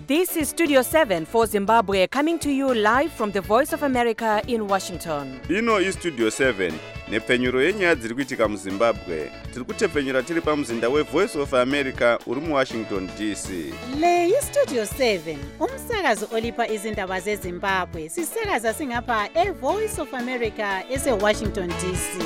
This is Studio 7 for Zimbabwe, coming to you live from the Voice of America in Washington. Ino iStudio 7 nepfenyuro yenyaya dziri kuitika muZimbabwe. Tiri kutepfenyura tiri pamuzinda weVoice of America uri muWashington DC. Le iStudio 7 umsakazo olipa izindaba zeZimbabwe sisakaza singapha eVoice of America eseWashington DC.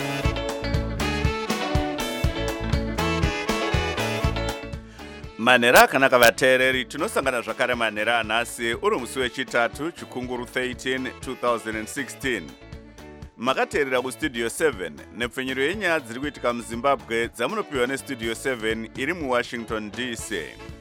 Manhero akanaka vateereri, tinosangana zvakare manhero anhasi uri musi wechitatu chikunguru 13 2016. Makateerera kuStudio 7 nepfenyuro yenyaya dziri kuitika muZimbabwe dzamunopiwa neStudio 7 iri muWashington DC.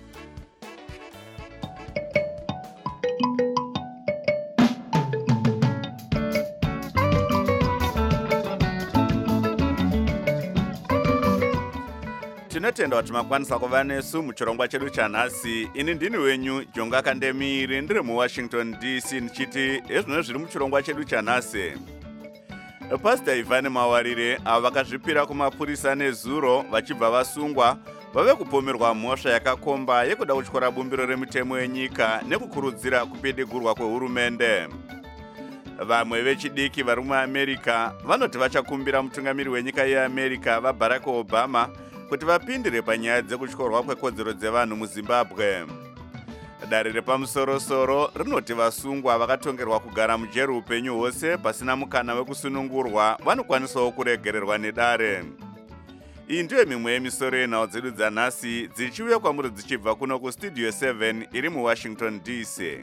Tinotenda kuti makwanisa kuva nesu muchirongwa chedu chanhasi. Ini ndini wenyu Jonga Kandemiri, ndiri muWashington DC ndichiti ezvino zviri muchirongwa chedu chanhasi. Pastor Ivan Mawarire avo vakazvipira kumapurisa nezuro vachibva vasungwa vave kupomerwa mhosva yakakomba yekuda kutyora bumbiro remitemo yenyika nekukurudzira kupedigurwa kwehurumende. Vamwe vechidiki vari muAmerica vanoti vachakumbira mutungamiri wenyika yeAmerica vaBarack Obama kuti vapindire panyaya dzekutyorwa kwekodzero dzevanhu muZimbabwe. Dare repamusoro-soro rinoti vasungwa vakatongerwa kugara mujeri upenyu hwose pasina mukana wekusunungurwa vanokwanisawo kuregererwa nedare. Iyi ndiyo mimwe yemisoro yenhau dzedu dzanhasi dzichiuya kwamuri dzichibva kuno kuStudio 7 iri muWashington DC.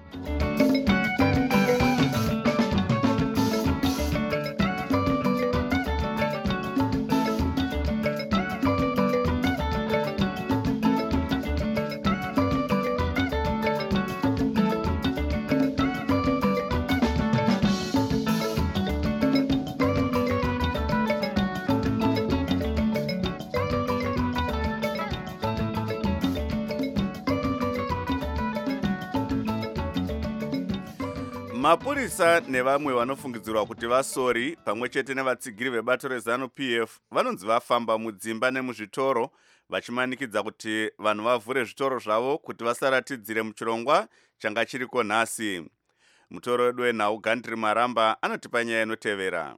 Mapurisa nevamwe vanofungidzirwa kuti vasori pamwe chete nevatsigiri vebato reZANU-PF vanonzi vafamba mudzimba nemuzvitoro vachimanikidza kuti vanhu vavhure zvitoro zvavo kuti vasaratidzire muchirongwa changa chiriko nhasi. Mutoro wedu wenhau Gandri Maramba anotipa nyaya inotevera.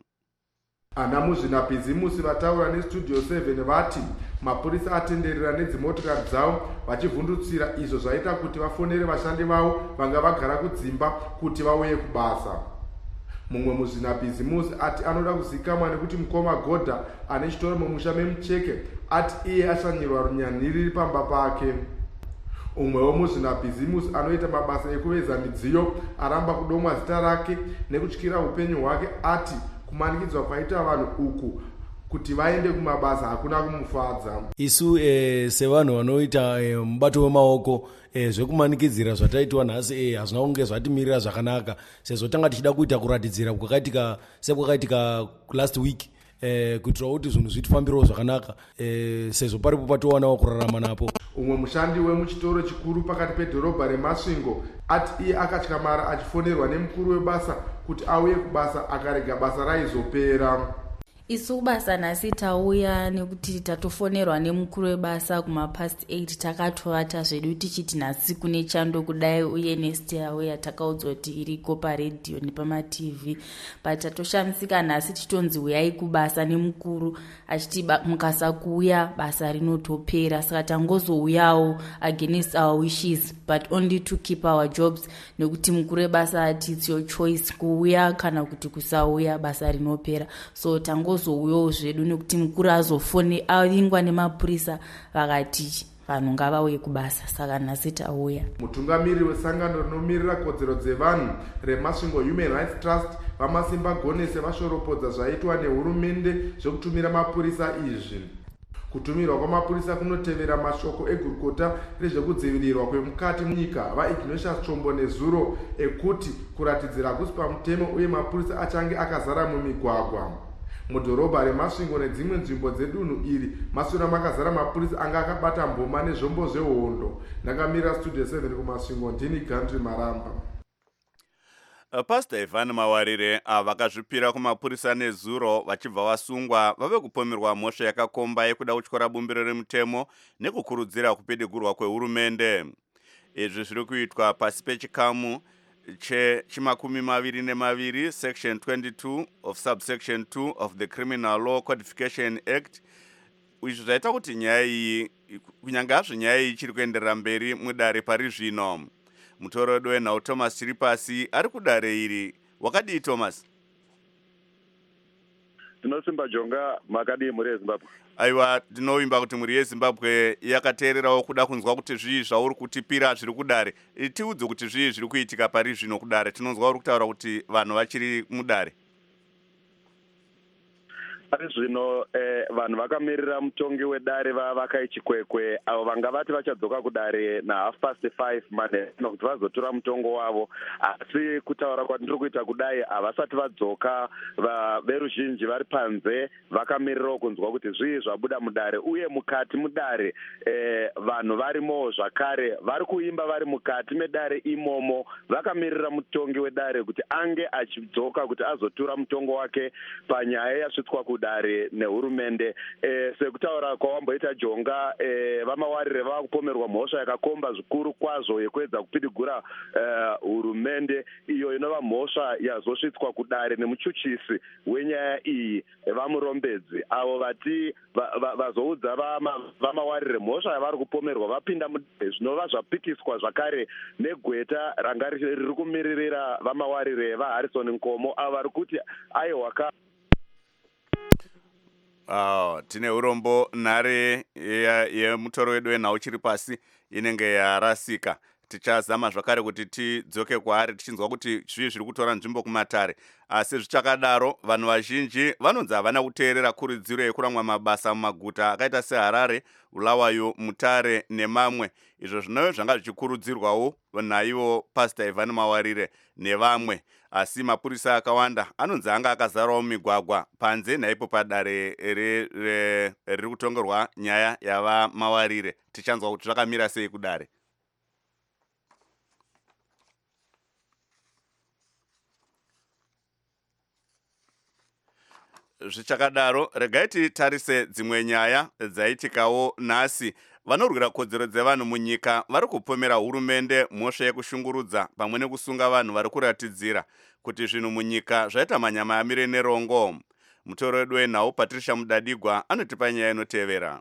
Ana muzvinabizimusi vataura neStudio 7 vati mapurisa atenderera nedzimotokari dzavo vachivhundutsira izvo zvaita kuti vafonere vashandi vavo vanga vagara kudzimba kuti vauye kubasa. Mumwe muzvinabizimusi ati anoda kuzikamwa nekuti mukoma Godha ane chitoro mumusha memucheke ati iye ashanyirwa runyani riri pamba pake. Umwewo muzvinabhizimusi anoita mabasa ekuveza midziyo aramba kudomwa zita rake nekutyira upenyu hwake ati kumanikidzwa kwaita vanhu uku kuti vaende kumabasa hakuna kumufadza. Isu sevanhu vanoita mubato wemaoko zvekumanikidzira zvataitwa nhasi hazvina kunge zvatimirira zvakanaka sezvo tanga tichida kuita kuratidzira sekwakaitika last week kuitira kuti zvinhu zvitifambirawo zvakanaka sezvo paripo patowanawo kurarama napo. Umwe mushandi wemuchitoro chikuru pakati pedhorobha reMasvingo ati iye akatyamara achifonerwa nemukuru webasa kuti auye kubasa akarega basa raizopera. Isu basa nhasi tauya nekuti tatofonerwa nemukuru webasa kumapast 8 takatovata zvedu tichiti nhasi kune chando kudai uye nestyawe yatakaudzwa kuti iriko paredhiyo nepamaTV but tatoshamisika nhasi titonzi uyai kubasa nemukuru achiti mukasa kuuya basa rinotopera saka tangozouyawo against our wishes but only to keep our jobs nekuti mukuru webasa ati it's your choice kuuya kana kuti kusauya basa rinopera so zouyo zvedu nekuti mukuru azofone avingwa nemapurisa vakati vanhu ngavauye kubasa saka nhasi tauya. Mutungamiri wesangano rinomirira kodzero dzevanhu reMasvingo Human Rights Trust vamasimba gonese vashoropodza zvaitwa nehurumende zvekutumira mapurisa izvi. Kutumirwa kwamapurisa kunotevera mashoko egurukota rezvekudzivirirwa kwemukati munyika vaIgnatius Chombo nezuro ekuti kuratidzira hakusi pamutemo uye mapurisa achange akazara mumigwagwa. Mudhorobha reMasvingo nedzimwe nzvimbo dzedunhu iri masura makazara mapurisa anga akabata mboma nezvombo zvehondo. Ndakamira Studio 7 kuMasvingo, ndini Gandri Maramba. Pastor Ivan Mawarire vakazvipira kumapurisa nezuro vachibva vasungwa vave kupomerwa mhosva yakakomba yekuda kutyora bumbiro remutemo nekukurudzira kupedigurwa kwehurumende. izvi zviri kuitwa pasi pechikamu che22 section 22 of subsection 2 of the Criminal Law Codification Act. Izvi zvaita kuti nyaya iyi kunyange hazvo nyaya iyi ichiri kuenderera mberi mudare pari zvino. Mutorodi wenhau Thomas Chiripasi ari kudare iri. Wakadii Thomas? Tinosimba Jonga, makadii muri yeZimbabwe? Aiwa, tinovimba kuti muri yeZimbabwe yakateererawo kuda kunzwa kuti zvii zvauri kutipira zviri kudare. Tiudze kuti zvii zviri kuitika pari zvino kudare. Tinonzwa uri kutaura kuti vanhu vachiri mudare. Pari zvino vanhu vakamirira mutongi wedare vakaichikwekwe avo vanga vati vachadzoka kudare na5:30 manheru kuti vazotora mutongo wavo, asi kutaura kwatiri kuita kudai havasati vadzoka. Veruzhinji vari panze vakamirirawo kunzwa kuti zvii zvabuda mudare, uye mukati mudare vanhu varimo zvakare vari kuimba vari mukati medare imomo vakamirira mutongi wedare kuti ange achidzoka kuti azotura mutongo wake panyaya yasvitswa kudare nehurumende. Sekutaura kwawamboita Jonga, vamawarire vava kupomerwa mhosva yakakomba zvikuru kwazvo yekuedza kupidigura hurumende iyo inova mhosva yazosvitswa kudare nemuchuchisi wenyaya iyi vamurombedzi avo vati vazoudza vamawarire mhosva yavari kupomerwa vapinda mudare zvinova zvapikiswa zvakare negweta ranga riri kumiririra vamawarire vaHarrison Nkomo avo vari kuti aiwaka. Tine urombo nhare yemutoro wedu wenhau Chiripasi inenge yarasika. Tichazama zvakare kuti tidzoke kwaari tichinzwa kuti zvii zviri kutora nzvimbo kumatare. Asi zvichakadaro vanhu vazhinji vanonzi havana kuteerera kurudziro yekuramwa mabasa mumaguta akaita seHarare, Bulawayo, Mutare nemamwe. Izvo zvinove zvanga zvichikurudzirwawo naivo Pastor Ivan Mawarire nevamwe. Asi mapurisa akawanda anonzi anga akazarawo migwagwa panze naipo padare riri kutongerwa nyaya yava Mawarire. Tichanzwa kuti zvakamira sei kudare. Zvichakadaro, regai titarise dzimwe nyaya dzaitikawo nhasi. Vanorwira kodzero dzevanhu munyika vari kupomera hurumende mhosva yekushungurudza pamwe nekusunga vanhu vari kuratidzira kuti zvinhu munyika zvaita manyama amire nerongo. Mutoro wedu wenhau Patricia Mudadigwa anotipa nyaya inotevera.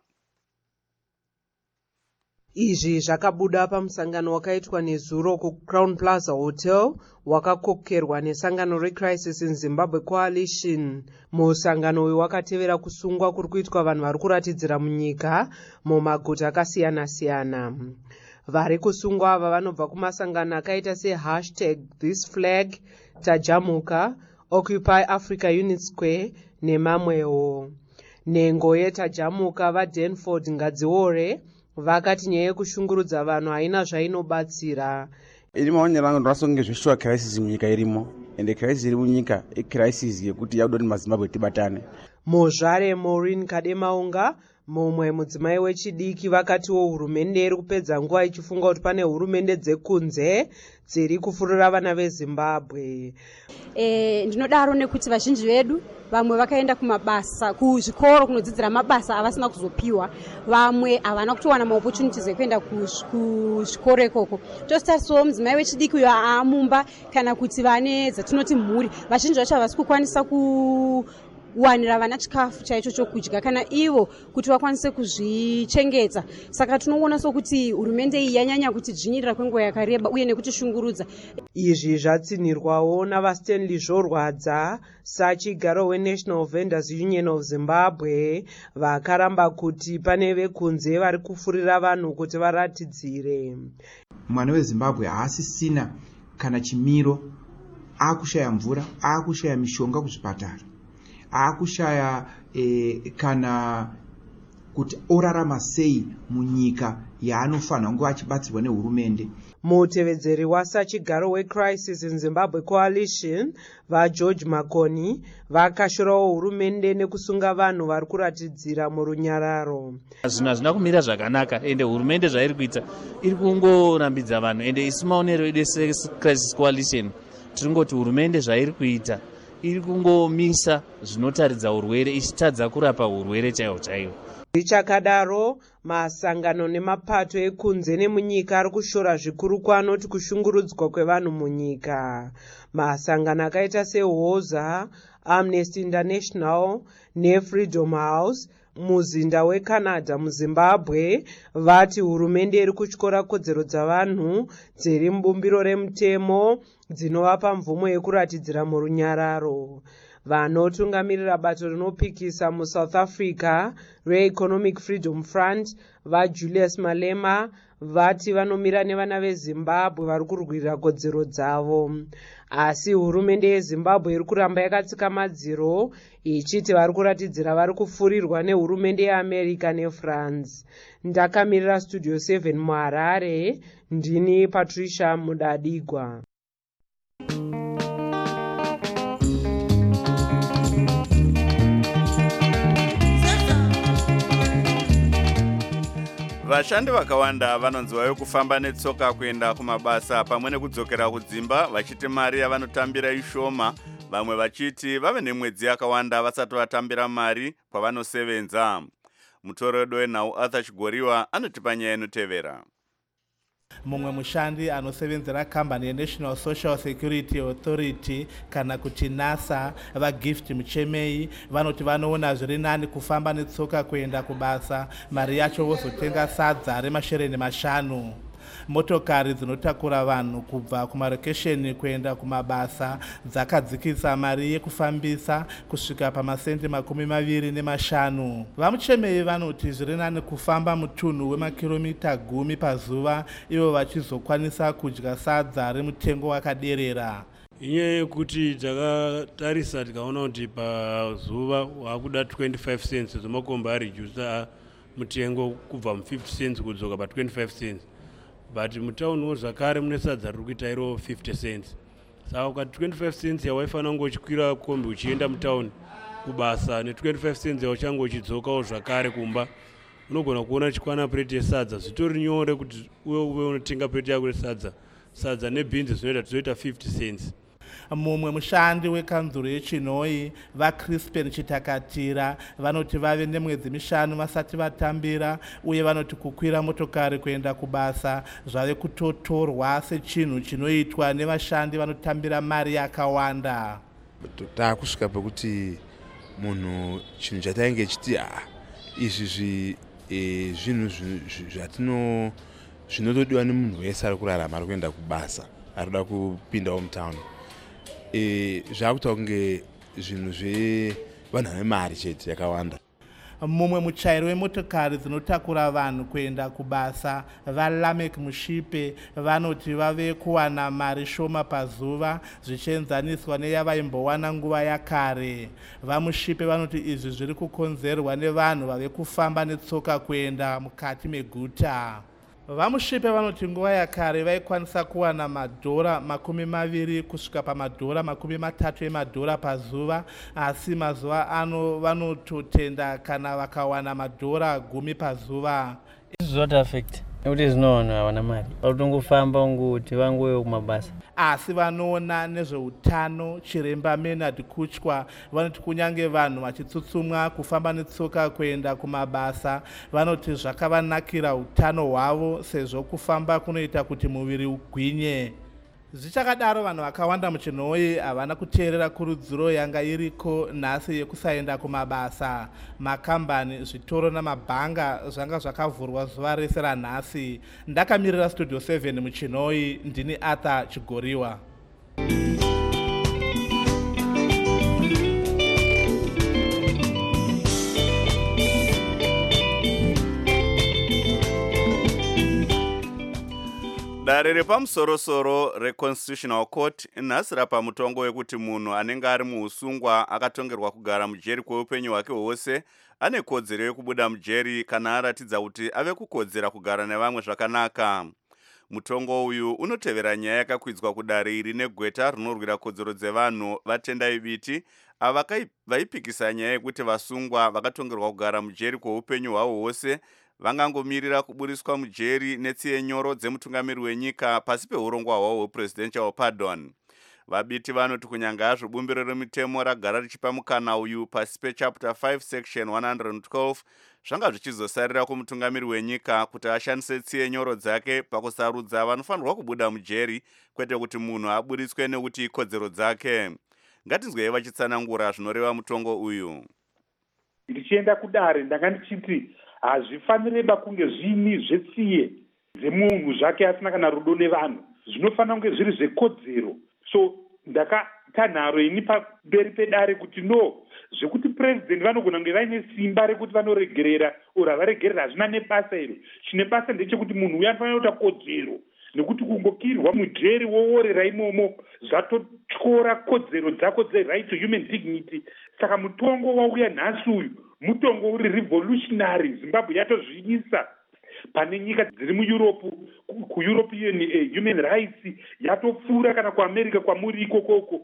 Izvi zvakabuda pamusangano wakaitwa nezuro kuCrown Plaza Hotel wakakokerwa nesangano reCrisis in Zimbabwe Coalition. Musangano uyu wakatevera kusungwa kuri kuitwa vanhu vari kuratidzira munyika mumaguta akasiyana-siyana. Vari kusungwa ava vanobva kumasangano akaita #ThisFlag, Tajamuka, Occupy Africa Unit Square nemamwewo. Nhengo yeTajamuka vaDanford Ngadziore vakati nyaya yekushungurudza vanhu haina zvainobatsira. Iri maonero angu ndorasonge zveshuwa crisis munyika irimo, ende crisis iri munyika icrisis yekuti yakuda kuti maZimbabwe tibatane. Muzvare Maureen Kademaunga, mumwe mudzimai wechidiki, vakatiwo hurumende iri kupedza nguva ichifunga kuti pane hurumende dzekunze dziri kufurira vana veZimbabwe. Ndinodaro nekuti vazhinji vedu vamwe vakaenda kumabasa, kuzvikoro kunodzidzira mabasa avasina kuzopiwa, vamwe havana kutowana maopportunities ekuenda kuzvikoro ikoko. Tositarisawo mudzimai wechidiki uyo aamumba kana kuti vane dzatinoti mhuri, vazhinji vacho havasi kukwanisa kuwanira vana chikafu chaicho chokudya kana ivo kuti vakwanise kuzvichengeta. Saka tinoona sokuti hurumende iyi yanyanya kuti dzvinyirira kwenguva yakareba uye nekuti shungurudza. Izvi zvatsinirwawo navaStanley Zvorwadza, sachigaro weNational Vendors Union of Zimbabwe, vakaramba kuti pane vekunze vari kufurira vanhu kuti varatidzire. Mwana weZimbabwe haasisina kana chimiro, akushaya mvura, akushaya mishonga kuzvipatara, akushaya kana kuti orarama sei munyika yaanofanira kunge achibatsirwa nehurumende. Mutevedzeri wasachigaro weCrisis in Zimbabwe Coalition, vaGeorge Makoni, vakashorawo hurumende nekusunga vanhu vari kuratidzira murunyararo. Zvinhu hazvina kumira zvakanaka, ende hurumende zvairi kuita iri kungorambidza vanhu, ende isi maonero edu seCrisis Coalition tiringoti hurumende zvairi kuita iri kungomisa zvinotaridza urwere ichitadza kurapa urwere chaiwo chaiwo. Zvichakadaro, masangano nemapato ekunze nemunyika ari kushora zvikuru kwanoti kushungurudzwa kwevanhu munyika. Masangano akaita seHoza, Amnesty International neFreedom House muzinda weCanada muZimbabwe vati hurumende iri kutyora kodzero dzavanhu dziri mubumbiro remutemo dzinovapa mvumo yekuratidzira murunyararo. Vanotungamirira bato rinopikisa muSouth Africa reEconomic Freedom Front vaJulius Malema vati vanomira nevana veZimbabwe vari kurwirira kodzero dzavo. Asi hurumende yeZimbabwe iri kuramba yakatsika madziro ichiti vari kuratidzira vari kupfurirwa nehurumende yeAmerica neFrance. Ndakamirira Studio 7 muHarare, ndini Patricia Mudadigwa. Vashandi vakawanda vanonzwayo kufamba netsoka kuenda kumabasa pamwe nekudzokera kudzimba vachiti mari yavanotambira ishoma, vamwe vachiti vave nemwedzi yakawanda vasati vatambira mari kwavanosevenza. Mutoredo wenhau Arthur Chigoriwa anotipa nyaya inotevera. Mumwe mushandi anosevenzera kambani yeNational Social Security Authority kana kuti NASA vaGift Muchemei vanoti vanoona zviri nani kufamba netsoka kuenda kubasa, mari yacho vozotenga sadza remashereni 5. Motokari dzinotakura vanhu kubva kumarokesheni kuenda kumabasa dzakadzikisa mari yekufambisa kusvika pamasendi 25. Vamuchemei vanoti zviri nani kufamba mutunhu wemakiromita 10 pazuva ivo vachizokwanisa kudya sadza remutengo wakaderera. Inyaya yekuti takatarisa tikaona kuti pazuva wakuda 25 cents zvomakomba arejusa mutengo kubva mu50 cents kudzoka pa 25 cents. But mutaunwo zvakare mune sadza riri kuita iro 50 cents. Saka ukati 25 cents yawaifanira kunge uchikwira kombi uchienda mutauni kubasa ne25 cents yauchange uchidzokawo zvakare kumba, unogona kuona chikwana plate yesadza zvitori nyore kuti uve unotenga plate yako yesadza nebhinzi zvinoita 50 cents. Mumwe mushandi wekanzuro yeChinoi vaCrispen Chitakatira vanoti vave nemwedzi 5 vasati vatambira, uye vanoti kukwira motokari kuenda kubasa zvave kutotorwa sechinhu chinoitwa nevashandi vanotambira mari yakawanda. Takusvika pekuti munhu chinhu chatainge chiti izvi zvinhu zvinotodiwa nemunhu wese ari kurarama ari kuenda kubasa arikuda kupindawo mutauni. Zvakuita kunge zvinhu zvevanhu vane mari chete yakawanda. Mumwe muchairi wemotokari dzinotakura vanhu kuenda kubasa vaLamek Mushipe vanoti vave kuwana mari shoma pazuva zvichienzaniswa neyavaimbowana nguva yakare. VaMushipe vanoti izvi zviri kukonzerwa nevanhu vave kufamba netsoka kuenda mukati meguta. VaMushipe vanoti nguva yakare vaikwanisa kuwana madhora 20 kusvika pamadhora 30 emadhora pazuva, asi mazuva ano vanototenda kana vakawana madhora 10 pazuva. Izvi zvoti affect nekuti zvino vanhu havana mari vakutongofamba ungoti vangoyo kumabasa. Asi vanoona nezveutano Chiremba Menard Kuchwa vanoti kunyange vanhu vachitsutsumwa kufamba netsoka kuenda kumabasa vanoti zvakavanakira utano hwavo sezvo kufamba kunoita kuti muviri ugwinye. Zvichakadaro vanhu vakawanda muChinoi havana kuteerera kurudziro yanga iriko nhasi yekusaenda kumabasa. Makambani, zvitoro namabhanga zvanga zvakavhurwa zuva rese ranhasi. Ndakamirira Studio 7 muChinoi, ndini Arthur Chigoriwa. Dare repamusoro-soro reConstitutional Court nhasi rapa mutongo wekuti munhu anenge ari muusungwa akatongerwa kugara mujeri kweupenyu hwake hwose ane kodzero yekubuda mujeri kana aratidza kuti ave kukodzera kugara nevamwe zvakanaka. Mutongo uyu unotevera nyaya yakakwidzwa kudare iri negweta rinorwira kodzero dzevanhu vaTendai Biti ava vaipikisa nyaya yekuti vasungwa vakatongerwa kugara mujeri kweupenyu hwavo hwose vangangomirira kuburiswa mujeri netsiye nyoro dzemutungamiri wenyika pasi peurongwa hwavo hwepresidential pardon. Vabiti vanoti kunyanga hazvo bumbiro remitemo ragara richipa mukana uyu pasi pechapter 5 section 112 zvanga zvichizosarira kumutungamiri wenyika kuti ashandise tsiye nyoro dzake pakusarudza vanofanirwa kubuda mujeri kwete kuti munhu aburitswe nekuti ikodzero dzake. Ngatinzwei vachitsanangura zvinoreva mutongo uyu. Ndichienda kudare ndanga ndichiti hazvifanireba kunge zvini zvetsiye dzemunhu zvake asina kana rudo nevanhu, zvinofanira kunge zviri zvekodzero. So ndakatanharo ini pamberi pedare kuti no, zvekuti president vanogona kunge vaine simba rekuti vanoregerera ura havaregerera hazvina nebasa iro. Chine basa ndechekuti munhu uya anofanira kuita kodzero, nekuti kungokirwa mujeri woorera imomo zvatotyora kodzero dzako dze-right to human dignity. Saka mutongo wauya nhasi uyu mutongo uri revolutionary. Zimbabwe yatozviisa pane nyika dziri mueurope, kueuropean human rights yatopfuura kana kuamerica kwamuri ikokoko,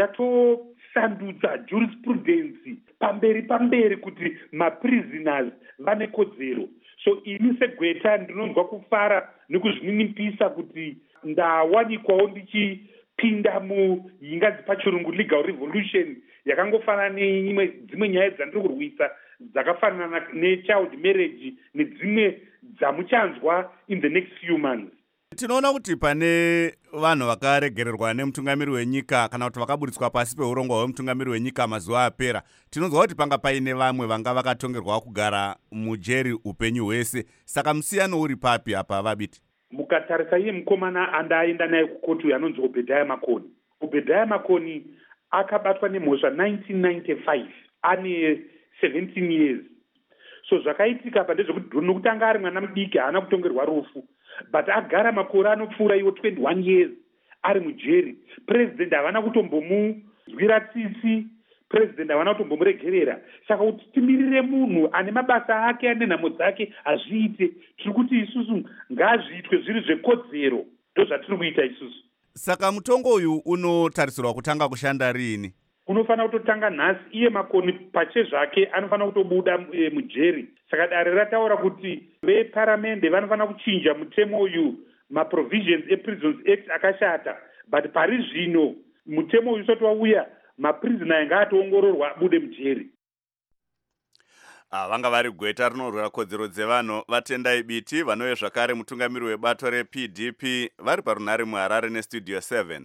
yatosandudza jurisprudence pamberi kuti maprisoners vane kodzero. So ini segweta ndinonzwa kufara nekuzvininipisa kuti ndawanikwawo ndichipinda muingadzi pachirungu legal revolution yakangofanana dzimwe nyaya dzandiri kurwisa dzakafanana nechild marriage nedzimwe dzamuchanzwa in the next few months. Tinoona kuti pane vanhu vakaregererwa nemutungamiri wenyika kana kuti vakaburitswa pasi peurongwa hwemutungamiri wenyika mazuva apera. Tinonzwa kuti panga paine vamwe vanga vakatongerwa kugara mujeri upenyu hwese. Saka musiyano uri papi apa Vabiti? Mukatarisa iye mukomana andaenda naye kukotu anonzi Obedaya Makoni. Obedaya Makoni akabatwa nemhosva 1995 ane 17 years. So zvakaitika pa ndezvekuti nokutanga ari mwana mudiki haana kutongerwa rufu, but agara makore anopfuura iwo 21 years ari mujeri. President havana kutombomuzwira tsitsi, president havana kutombomuregerera. Saka kuti timirire munhu ane mabasa ake ane nhamo dzake azviite, tiri kuti isusu ngazviitwe zviri zvekodzero, ndozvatiri kuita isusu. Saka mutongo uyu unotarisirwa kutanga kushanda rini? Unofanira kutotanga nhasi. Iye Makoni pache zvake anofanira kutobuda mujeri. Saka dare rataura kuti veparamende vanofanira kuchinja mutemo uyu, maprovisions ePrisons Act akashata, but pari zvino mutemo uyu usati wauya, maprisona anga atoongororwa abude mujeri. Vanga vari gweta rinorwira kodzero dzevanhu vaTendai Biti vanove zvakare mutungamiri webato rePDP vari parunhare muHarare neStudio 7.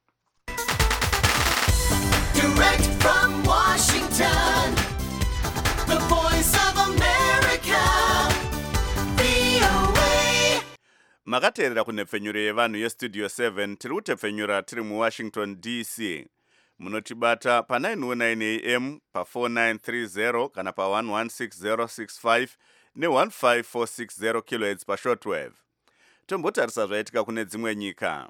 Direct from Washington, the voice of America, VOA. Makateerera kunhepfenyuro yevanhu yeStudio 7. Tiri kutepfenyura tiri muWashington DC. Munotibata pa 909 AM, pa 4930 kana pa 116065 ne15460 kHz pa shortwave. Tombotarisa zvaitika kune dzimwe nyika.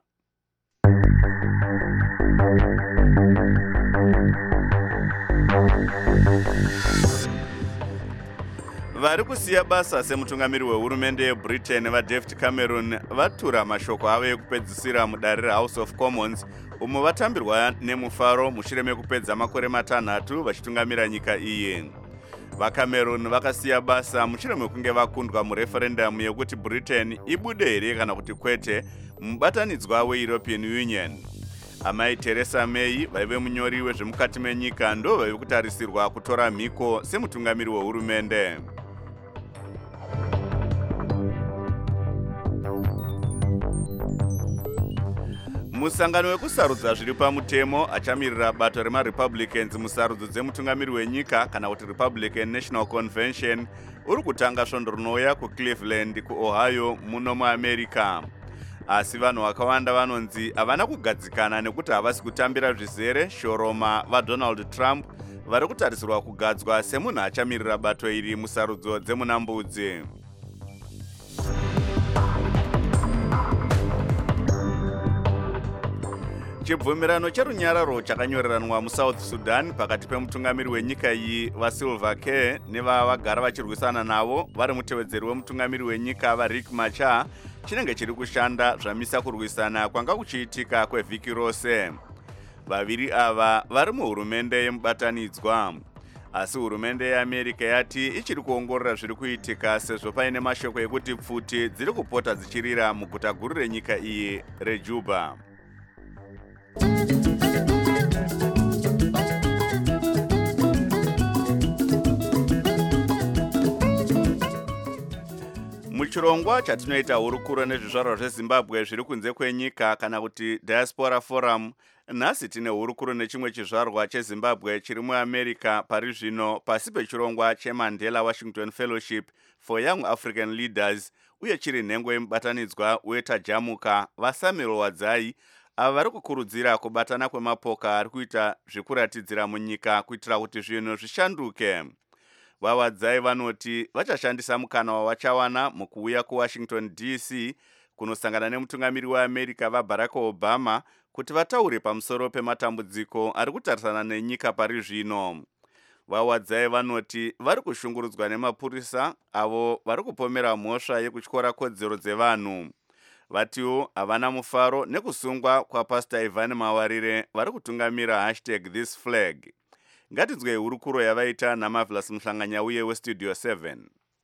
Vari kusiya basa semutungamiri wehurumende yeBritain vaDavid Cameron vatura mashoko avo ekupedzisira mudare reHouse of Commons umo vatambirwa nemufaro mushure mekupedza makore 3 vachitungamira nyika iyi. VaCameron vakasiya basa mushure mekunge vakundwa mureferendamu yekuti Britain ibude here kana kuti kwete mubatanidzwa weEuropean Union. Amai Theresa May vaive munyori wezvemukati menyika ndo vaive kutarisirwa kutora mhiko semutungamiri wehurumende. Musangano wekusarudza zviri pamutemo achamirira bato remaRepublicans musarudzo dzemutungamiri wenyika kana kuti Republican National Convention uri kutanga svondo rinouya kuCleveland kuOhio muno muAmerica. Asi vanhu vakawanda vanonzi havana kugadzikana nekuti havasi kutambira zvizere shoroma vaDonald Trump vari kutarisirwa kugadzwa semunhu achamirira bato iri musarudzo dzemunambudzi. Chibvumirano cherunyararo chakanyoreranwa muSouth Sudan pakati pemutungamiri wenyika iyi vaSilva Care nevavagara vachirwisana navo vari mutevedzeri wemutungamiri wenyika vaRiek Machar chinenge chiri kushanda zvamisa kurwisana kwanga kuchiitika kwevhiki rose. Vaviri ava vari muhurumende yemubatanidzwa. Asi hurumende yeAmerica yati ichiri kuongorora zviri kuitika sezvo paine mashoko ekuti pfuti dziri kupota dzichirira muguta guru renyika iyi reJuba. muchirongwa chatinoita hurukuro nezvizvarwa zvezimbabwe zviri kunze kwenyika kana kuti diaspora forum, nhasi tine hurukuro nechimwe chizvarwa chezimbabwe chiri muamerica pari zvino pasi pechirongwa chemandela Washington Fellowship for Young African Leaders, uye chiri nhengo yemubatanidzwa wetajamuka vaSamuel Wadzai, ava vari kukurudzira kubatana kwemapoka ari kuita zvekuratidzira munyika kuitira kuti zvinhu zvishanduke. Wadzai vanoti vachashandisa mukana wavachawana mukuuya kuWashington DC kunosangana nemutungamiri weAmerica vaBarack Obama kuti vataure pamusoro pematambudziko ari kutarisana nenyika pari zvino. Wadzai vanoti vari kushungurudzwa nemapurisa avo vari kupomera mhosva yekutyora kodzero dzevanhu. Vatiwo havana mufaro nekusungwa kwaPastor Ivan Mawarire vari kutungamira #ThisFlag. Ngatinzwe hurukuro yavaita naMarvelous Muhlanganya uye weStudio 7.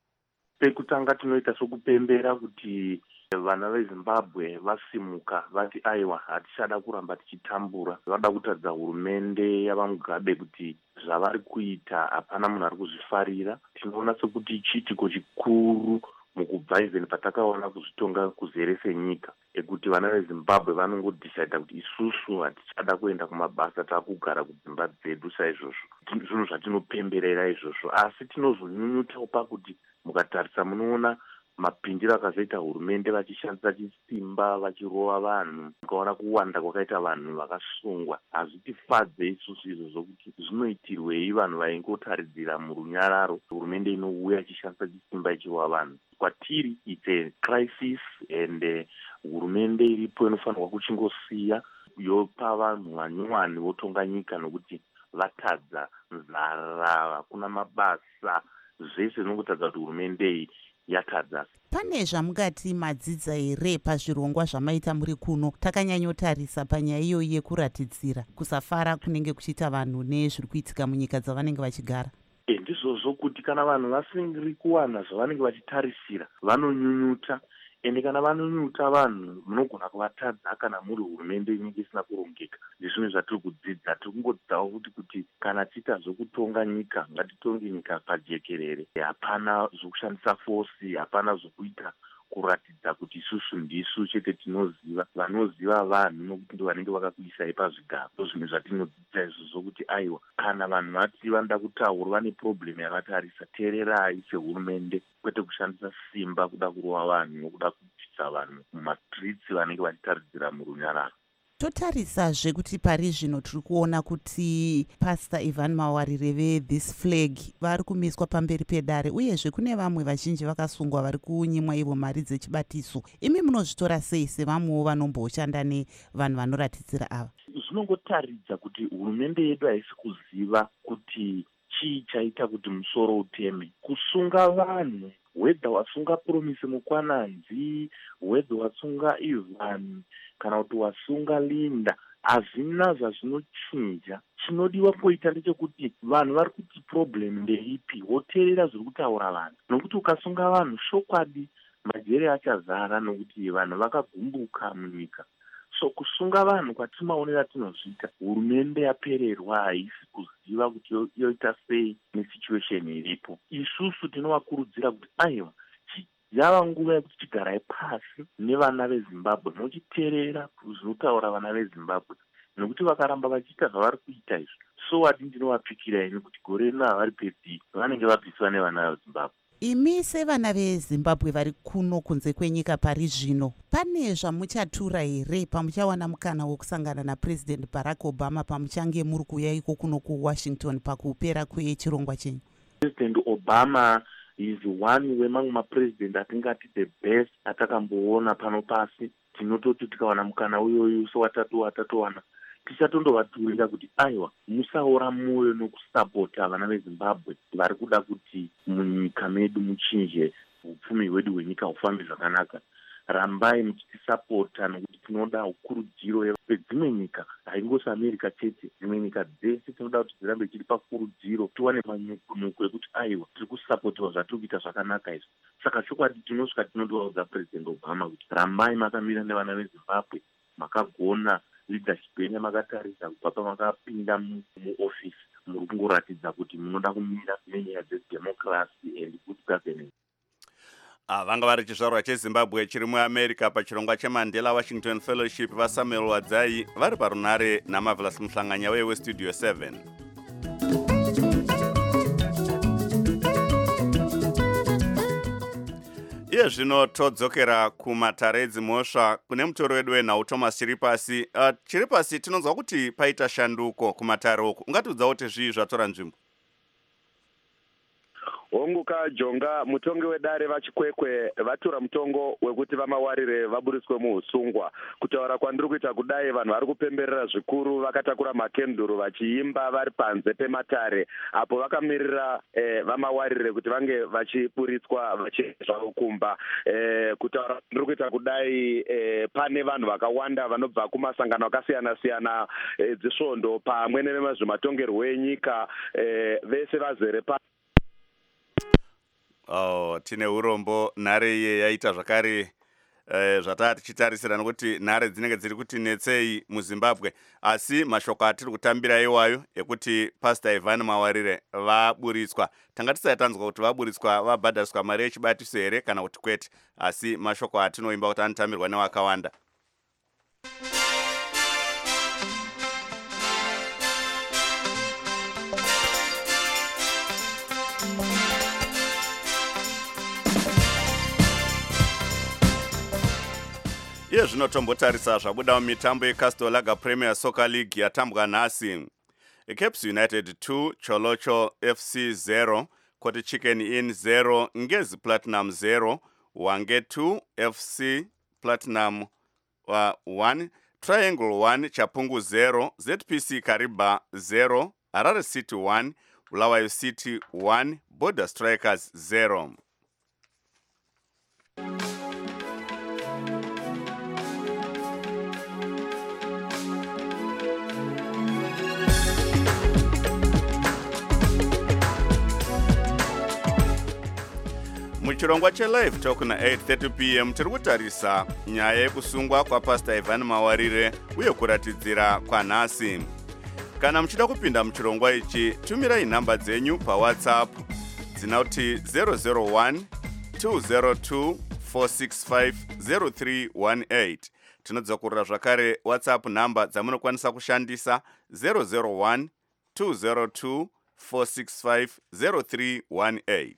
Pekutanga tinoita sokupembera kuti vana veZimbabwe vasimuka vati aiwa hatichada kuramba tichitambura, vada kutadza hurumende yavaMugabe kuti zvavari kuita hapana munhu ari kuzvifarira. Tinoona sekuti chiitiko chikuru mukubva even patakaona kuzvitonga kuzere senyika ekuti vana veZimbabwe vanongodhisaida kuti isusu hatichada kuenda kumabasa, takugara kudzimba dzedu saizvozvo. Zvinhu zvatinopemberera izvozvo, asi tinozonyunyutawo pakuti mukatarisa munoona mapindiro akazoita hurumende vachishandisa chisimba vachirova vanhu, mukaona kuwanda kwakaita vanhu vakasungwa. Hazvitifadze isusu izvo zvokuti zvinoitirwei vanhu vaingotaridzira murunyararo, hurumende inouya ichishandisa chisimba ichirova vanhu. Kwatiri it's a crisis and hurumende iripo inofanirwa kuchingosiya yopa vanhu vanyuwani votonga nyika nokuti vatadza nzara, hakuna mabasa, zvese zvinongotadza kuti hurumende iyi yatadza. Pane zvamungati madzidza here pazvirongwa zvamaita muri kuno? Takanyanyotarisa panyaya iyoyi yekuratidzira kusafara kunenge kuchiita vanhu nezviri kuitika munyika dzavanenge vachigara. Ndizvozvo kuti kana vanhu vasingiri kuwana zvavanenge vachitarisira vanonyunyuta, ende kana vanonyunyuta vanhu munogona kuvatadza kana muri hurumende inenge isina kurongeka. Ndizvimwe zvatiri kudzidza, tiri kungodzidzawo kuti kana tiita zvokutonga nyika ngatitonge nyika pajekerere, hapana zvokushandisa fosi, hapana zvokuita kuratidza kuti isusu ndisu chete tinoziva, vanoziva vanhu nokuti ndo vanenge vakakuisai pazvigaro. Zvimwe zvatinodzidza izvozvo kuti aiwa kana vanhu vati vanoda kutaura vane problem yavatarisa, teererai sehurumende, kwete kushandisa simba kuda kurova vanhu nokuda kubvisa vanhu mumastreets vanenge vachitaridzira murunyararo. Totarisazve kuti pari zvino tiri kuona kuti Pastor Ivan Mawarire veThisFlag vari kumiswa pamberi pedare, uyezve kune vamwe vazhinji vakasungwa vari kunyimwa ivo mari dzechibatiso. Imi munozvitora sei sevamwewo vanomboshanda nevanhu vanoratidzira ava? Zvinongotaridza kuti hurumende yedu haisi kuziva kuti chii chaita kuti musoro uteme. Kusunga vanhu, whether wasunga Promise Mukwananzi, whether wasunga Ivan kana kuti wasunga Linda, hazvina zvazvinochinja. Chinodiwa kuita ndechekuti vanhu vari kuti problem ndeipi, woteerera zviri kutaura vanhu. Nokuti ukasunga vanhu shokwadi majere achazara nokuti vanhu vakagumbuka munyika. So kusunga vanhu kwatimaonera tinozviita, hurumende yapererwa haisi kuziva kuti yoita sei nesituation iripo. Isusu tinovakurudzira kuti aiwa yava nguva yekuti tigarai pasi nevana veZimbabwe muchiteerera zvinotaura vana veZimbabwe, nokuti vakaramba vachiita zvavari kuita izvi, so wati ndinovapikira ini kuti gore rino havari pedhi vanenge vabviswa nevana veZimbabwe. Imi sevana veZimbabwe vari kuno kunze kwenyika pari zvino, pane zvamuchatura here pamuchawana mukana wokusangana naPresident Barack Obama pamuchange muri kuuya iko kuno kuWashington pakupera kwechirongwa chenyu? President Obama is one wemamwe mapresident atingati the best atakamboona pano pasi. Tinototi tikawana mukana uyoyu sowatatowana tichatondovaturira kuti aiwa musaora mwoyo nokusapota vana veZimbabwe vari kuda kuti munyika medu muchinje upfumi hwedu hwenyika hufambe zvakanaka. Rambai muchitisapota nokuti tinoda ukurudziro yedzimwe nyika, haingosi America chete, dzimwe nyika dzese tinoda kuti dzirambe chiri pakurudziro, tiwane manyukunuku ekuti aiwa tiri kusapotiwa zvatiri kuita zvakanaka izvi. Saka chokwadi tinosvika tinotovaudza President Obama kuti rambai makamira nevana veZimbabwe, makagona leadership yenyu makatarisa kubva pamakapinda muoffice, muri kungoratidza kuti munoda kumira nenyaya dzedemocracy and good governance. vanga vari chizvarwa chezimbabwe chiri muamerica pachirongwa chemandela Washington Fellowship vasamuel wadzai vari parunare namarvelous muhlanganya westudio 7. Iye zvino todzokera kumatare edzimhosva kune mutoro wedu wenhau Thomas Chiripasi. Chiripasi, tinonzwa kuti paita shanduko kumatare uku, ungatiudza kuti zvii zvatora nzvimbo? Honguka Jonga, mutongi wedare vachikwekwe vatura mutongo wekuti vamawarire vaburiswe muusungwa. Kutaura kwandiri kuita kudai vanhu vari kupemberera zvikuru vakatakura makenduru vachiimba vari panze pematare apo vakamirira vamawarire kuti vange vachiburitswa vachiendeswa kumba. Kutaura kwandiri kuita kudai pane vanhu vakawanda vanobva kumasangano akasiyana siyana dzisvondo pamwe nemazvimatongerwo enyika vese vazere pa tine urombo. Nhare iye yaita zvakare zvataa tichitarisira nokuti nhare dzinenge dziri kuti netsei muZimbabwe, asi mashoko atiri kutambira iwayo ekuti Pastor Ivan Mawarire vaburitswa. Tanga tisati tanzwa kuti vaburitswa vabhadhariswa mari yechibatiso here kana kuti kwete, asi mashoko atinoimba kuti anotambirwa nevakawanda. Iye zvino tombotarisa zvabuda mumitambo yeCastor Lager Premier Soccer League yatambwa nhasi. Caps United 2, Cholocho FC 0, Koti Chicken Inn 0, Ngezi Platinum 0, Wange 2, FC Platinum 1, Triangle 1, Chapungu 0, ZPC Kariba 0, Harare City 1, Bulawayo City 1, Border Strikers 0. Muchirongwa chelive talk na 8:30 p.m. tiri kutarisa nyaya yekusungwa kwaPastor Ivan Mawarire uye kuratidzira kwanhasi. Kana muchida kupinda muchirongwa ichi, tumirai nhamba dzenyu paWhatsApp dzinoti 001 202 465 0318. Tinodzikurira zvakare WhatsApp nhamba dzamunokwanisa kushandisa 001 202 465 0318.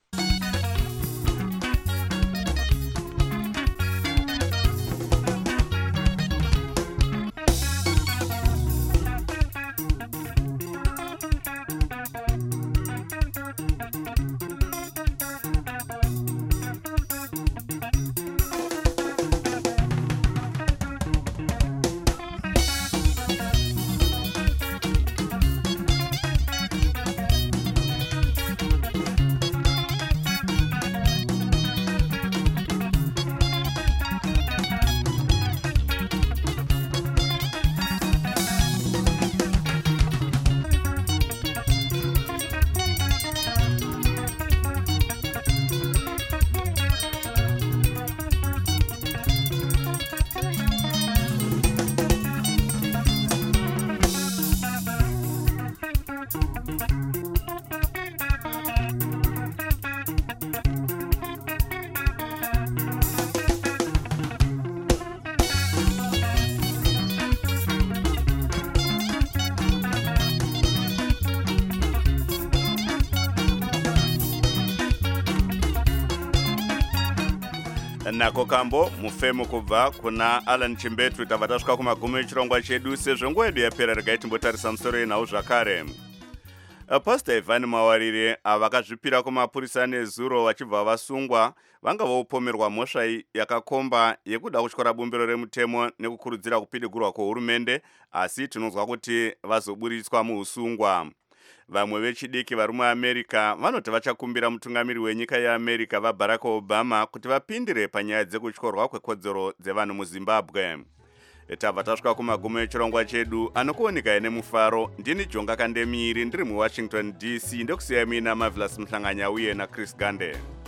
Nako kambo mufemo kubva kuna Alan Chimbetu tabva tasvika kumagumo echirongwa chedu. Sezvo nguva yedu yapera, regai timbotarisa musoro yenhau zvakare. Pastor Ivan Mawarire vakazvipira kumapurisa nezuro vachibva vasungwa vanga vaupomerwa mhosva yakakomba yekuda kutyora bumbiro remutemo nekukurudzira kupidigurwa kwehurumende, asi tinonzwa kuti vazoburitswa muusungwa. Vamwe vechidiki vari muAmerica vanoti vachakumbira mutungamiri wenyika yeAmerica vaBarack Obama kuti vapindire panyaya dzekutyorwa kwekodzero dzevanhu muZimbabwe. Tabva tasvika kumagumo echirongwa chedu, anokuoneka ine mufaro. Ndini Jonga Kandemiri ndiri muWashington DC, ndokusiyai mina Marvelous Muhlanganya uye naChris Gande.